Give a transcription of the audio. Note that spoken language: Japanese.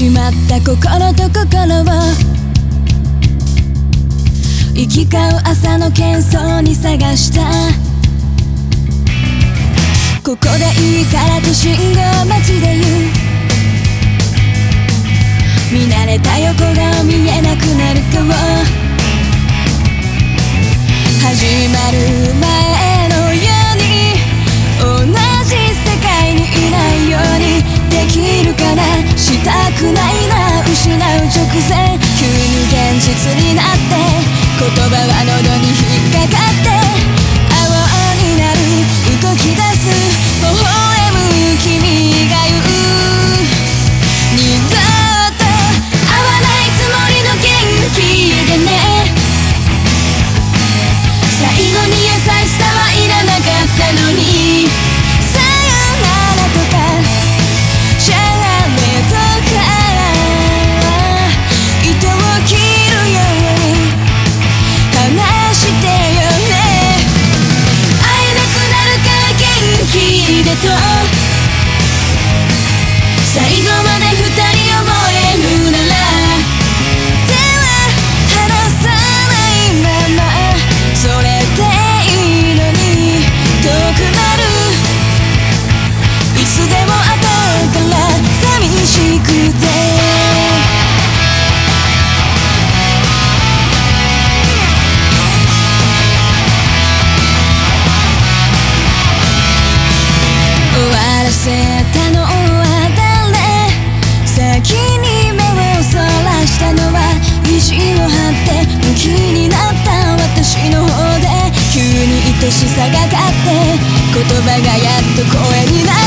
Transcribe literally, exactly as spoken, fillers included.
しまった心と心を行き交う朝の喧騒に探した。ここでいいからと信号待ちで言う。見慣れた横顔見えなくなると始まる前のように同じ世界にいないようにできるかな。したくないな失う直前急に現実になって言葉は喉に引っかかって青になる動き出す微笑む君が言う。二度と会わないつもりの元気でね。最後に優しさはいらなかったのにさよならとかシャレとか糸を切るように話してよね。会えなくなるから元気でと最後まで二人思えるなら手は離さないままそれでいいのに遠くなるいつでも後から寂しくて終わらせたのは誰。先に目をそらしたのは意地を張ってムキになった私の方で急に愛しさが勝って言葉がやっと声になる。